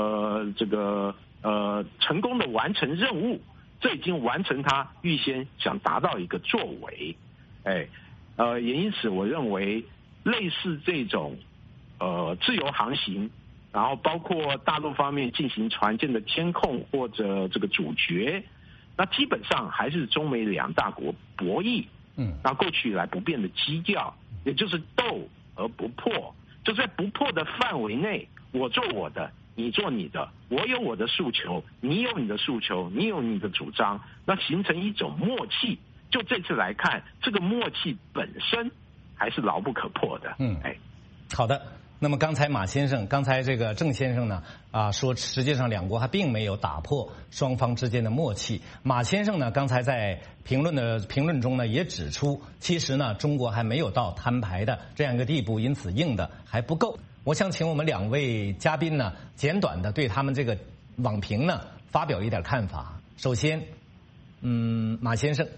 成功的完成任务，这已经完成他预先想达到一个作为。也因此我认为类似这种自由航行，然后包括大陆方面进行船舰的监控或者这个主角，那基本上还是中美两大国博弈。那过去以来不变的基调，也就是斗而不破，就在不破的范围内，我做我的，你做你的，我有我的诉求，你有你的诉求，你有你的主张，那形成一种默契。就这次来看，这个默契本身还是牢不可破的。 好的。那么刚才这个郑先生呢说，实际上两国还并没有打破双方之间的默契。马先生呢，刚才在评论中呢也指出，其实呢中国还没有到摊牌的这样一个地步，因此硬的还不够。我想请我们两位嘉宾呢，简短的对他们这个网评呢发表一点看法。首先，马先生，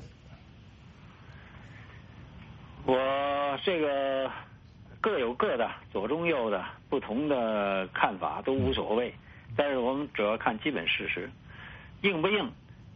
我这个各有各的左中右的不同的看法都无所谓，但是我们主要看基本事实，硬不硬？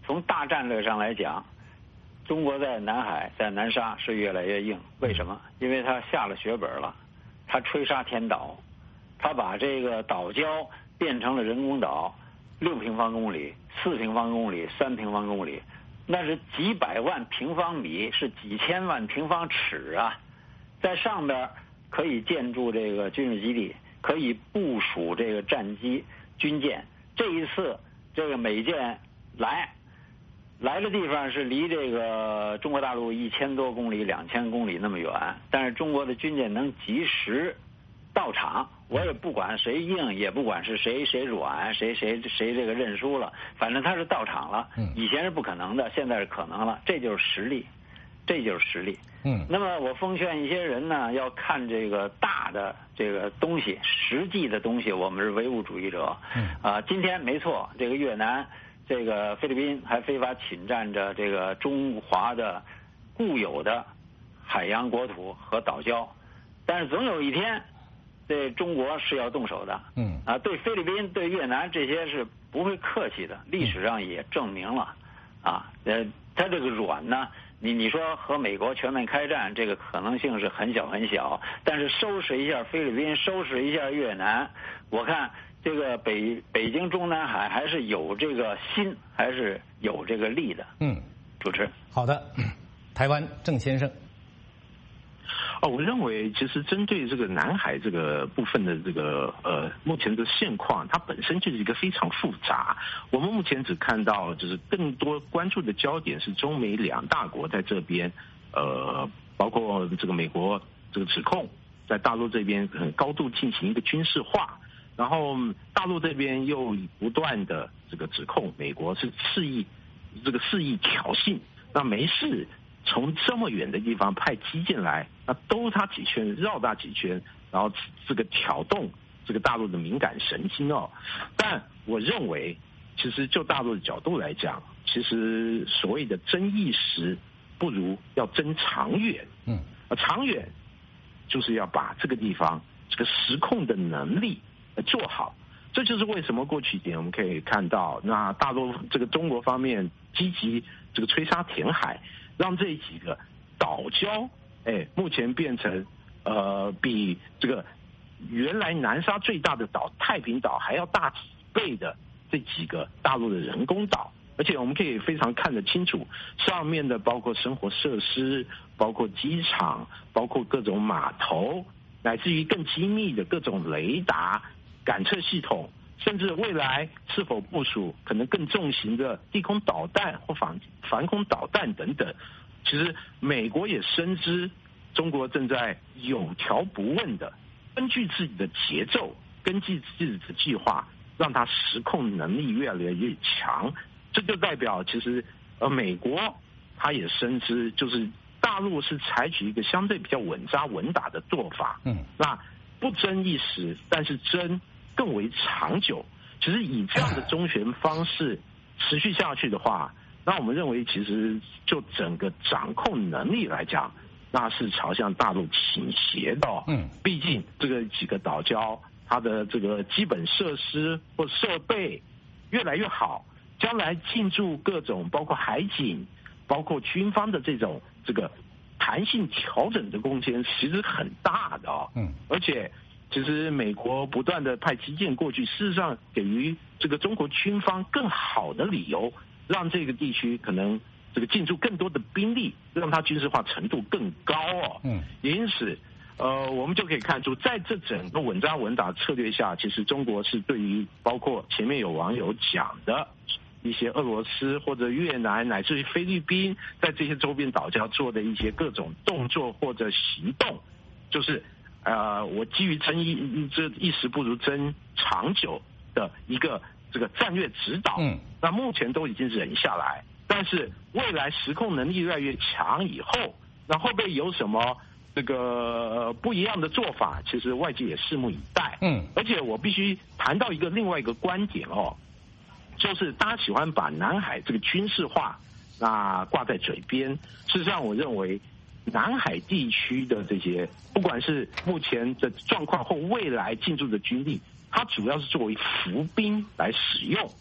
从大战略上来讲，中国在南海、在南沙是越来越硬。为什么？因为它下了血本了，它吹沙填岛，它把这个岛礁变成了人工岛，6平方公里、4平方公里、3平方公里，那是几百万平方米，是几千万平方尺啊！在上边可以建筑这个军事基地，可以部署这个战机、军舰。这一次这个美舰来的地方是离这个中国大陆1000多公里、2000公里那么远，但是中国的军舰能及时到场。我也不管谁硬，也不管是谁软，谁这个认输了，反正他是到场了。以前是不可能的，现在是可能了，这就是实力，这就是实力。那么我奉劝一些人呢，要看这个大的这个东西，实际的东西，我们是唯物主义者。今天没错，这个越南、这个菲律宾还非法侵占着这个中华的固有的海洋国土和岛礁，但是总有一天，这中国是要动手的。对菲律宾、对越南这些是不会客气的，历史上也证明了。他这个软呢，你说和美国全面开战，这个可能性是很小很小，但是收拾一下菲律宾，收拾一下越南，我看这个北京中南海还是有这个心，还是有这个力的。主持。 好的，台湾郑先生。 我认为其实针对这个南海这个部分的这个目前的现况，它本身就是一个非常复杂。我们目前只看到就是更多关注的焦点是中美2大国在这边，包括这个美国这个指控在大陆这边高度进行一个军事化，然后大陆这边又不断的这个指控美国是肆意挑衅，那没事。从这么远的地方派基建来，那兜他几圈，绕他几圈，然后这个挑动这个大陆的敏感神经哦。但我认为，其实就大陆的角度来讲，其实所谓的争一时，不如要争长远。长远就是要把这个地方这个实控的能力做好。这就是为什么过去一点我们可以看到，那大陆这个中国方面积极这个吹沙填海。让这几个岛礁，目前变成比这个原来南沙最大的岛太平岛还要大几倍的这几个大陆的人工岛，而且我们可以非常看得清楚，上面的包括生活设施，包括机场，包括各种码头，乃至于更精密的各种雷达、感测系统。甚至未来是否部署可能更重型的地空导弹或防空导弹等等，其实美国也深知中国正在有条不紊的根据自己的节奏，根据自己的计划，让它实控能力越来越强。这就代表其实美国他也深知，就是大陆是采取一个相对比较稳扎稳打的做法。那不争一时，但是争更为长久。其实以这样的中旋方式持续下去的话，那我们认为其实就整个掌控能力来讲，那是朝向大陆倾斜的。毕竟这个几个岛礁，它的这个基本设施或设备越来越好，将来进驻各种包括海警、包括军方的这个弹性调整的空间其实很大的。而且其实美国不断的派基建过去，事实上给予这个中国军方更好的理由，让这个地区可能这个进驻更多的兵力，让它军事化程度更高。也因此我们就可以看出，在这整个稳扎稳打策略下，其实中国是对于包括前面有网友讲的一些俄罗斯或者越南乃至于菲律宾在这些周边岛礁做的一些各种动作或者行动，就是我基于争一时不如争长久的一个这个战略指导。那目前都已经忍下来，但是未来实控能力越来越强以后，那会不会有什么这个不一样的做法？其实外界也拭目以待。而且我必须谈到另外一个观点就是大家喜欢把南海这个军事化那挂在嘴边，事实上我认为南海地区的这些，不管是目前的状况或未来进驻的军力，它主要是作为伏兵来使用。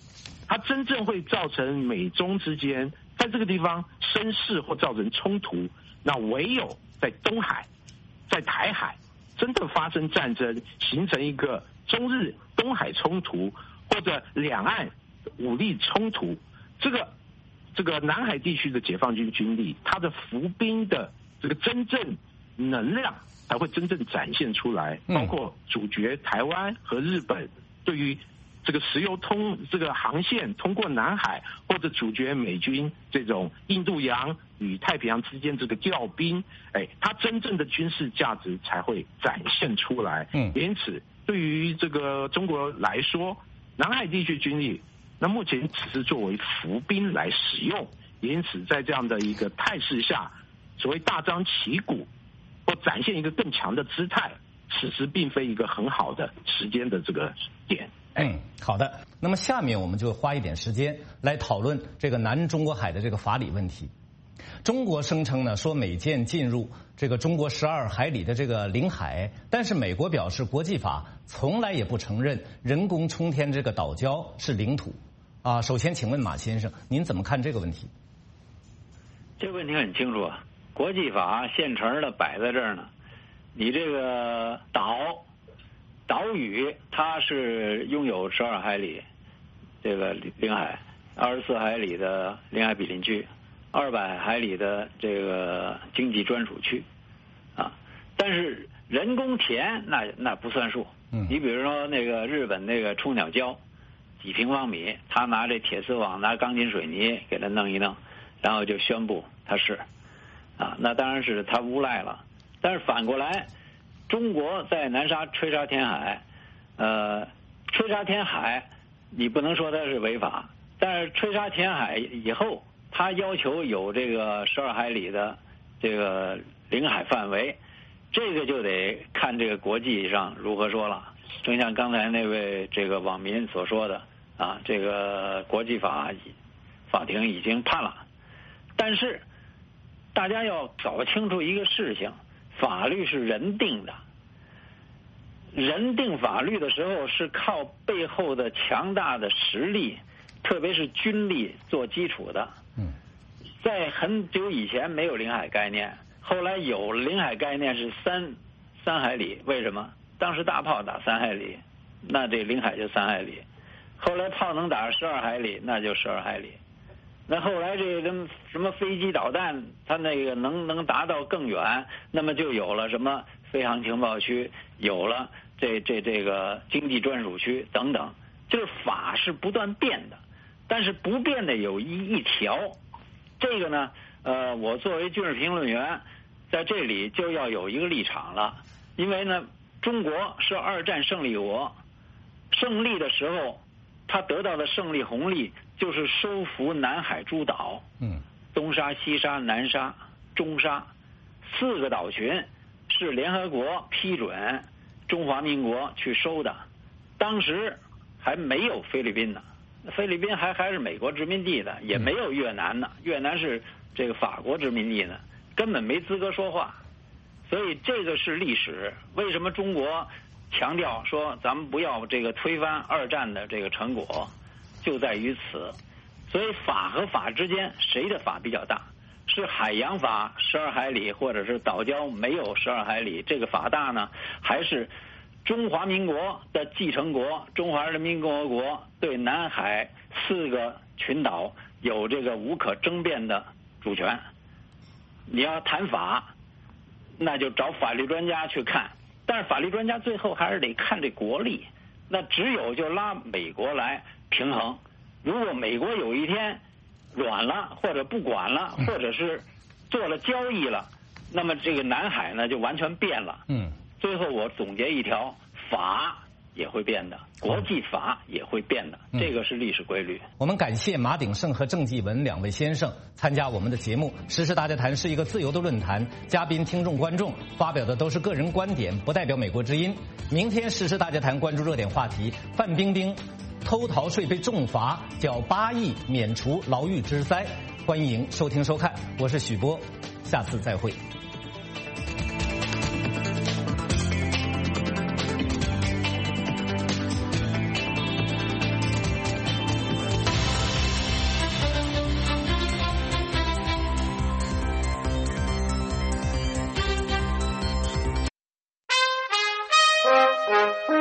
它真正会造成美中之间在这个地方生事或造成冲突，那唯有在东海、在台海真的发生战争，形成一个中日东海冲突，或者两岸武力冲突，这个南海地区的解放军军力，它的服兵的这个真正能量才会真正展现出来，包括主角台湾和日本对于这个石油这个航线通过南海，或者主角美军这种印度洋与太平洋之间这个调兵，它真正的军事价值才会展现出来。因此对于这个中国来说，南海地区军力那目前只是作为伏兵来使用，因此在这样的一个态势下，所谓大张旗鼓或展现一个更强的姿态，此时并非一个很好的时间的这个点。 好的。那么下面我们就花一点时间来讨论这个南中国海的这个法理问题。中国声称呢，说美舰进入这个中国12海里的这个领海，但是美国表示国际法从来也不承认人工冲天这个岛礁是领土。首先请问马先生，您怎么看这个问题？ 这个问题很清楚啊，国际法现成的摆在这儿呢。你这个岛屿，它是拥有12海里这个领海，24海里的领海毗邻区，200海里的这个经济专属区，但是人工填那不算数。你比如说那个日本那个冲鸟礁，几平方米，他拿这铁丝网、拿钢筋水泥给它弄一弄，然后就宣布它是，那当然是他诬赖了。但是反过来，中国在南沙吹沙填海，吹沙填海，你不能说它是违法，但是吹沙填海以后，他要求有这个12海里的这个领海范围，这个就得看这个国际上如何说了。正像刚才那位这个网民所说的这个国际法庭已经判了，但是大家要搞清楚一个事情，法律是人定的，人定法律的时候是靠背后的强大的实力，特别是军力做基础的。在很久以前没有领海概念，后来有领海概念是3海里，为什么？当时大炮打3海里，那这领海就3海里。后来炮能打12海里，那就12海里。那后来这个什么飞机导弹，它那个能达到更远，那么就有了什么飞航情报区，有了这个经济专属区等等。就是法是不断变的，但是不变的有一条。这个呢，我作为军事评论员，在这里就要有一个立场了，因为呢，中国是2战胜利国，胜利的时候，他得到的胜利红利就是收复南海诸岛，东沙、西沙、南沙、中沙4个岛群是联合国批准中华民国去收的，当时还没有菲律宾呢。菲律宾还是美国殖民地的，也没有越南呢，越南是这个法国殖民地呢，根本没资格说话。所以这个是历史。为什么中国强调说咱们不要这个推翻2战的这个成果，就在于此。所以法和法之间谁的法比较大？是海洋法12海里，或者是岛礁没有12海里这个法大呢，还是中华民国的继承国中华人民共和国对南海4个群岛有这个无可争辩的主权？你要谈法，那就找法律专家去看，但是法律专家最后还是得看这国力，那只有就拉美国来平衡。如果美国有一天软了，或者不管了，或者是做了交易了，那么这个南海呢就完全变了。最后我总结一条，法也会变的，国际法也会变的，这个是历史规律。 我们感谢马鼎盛和郑继文2位先生参加我们的节目。时事大家谈是一个自由的论坛，嘉宾、听众、观众发表的都是个人观点，不代表美国之音。明天时事大家谈关注热点话题：范冰冰偷逃税被重罚，缴8亿免除牢狱之灾。欢迎收听收看，我是许波，下次再会。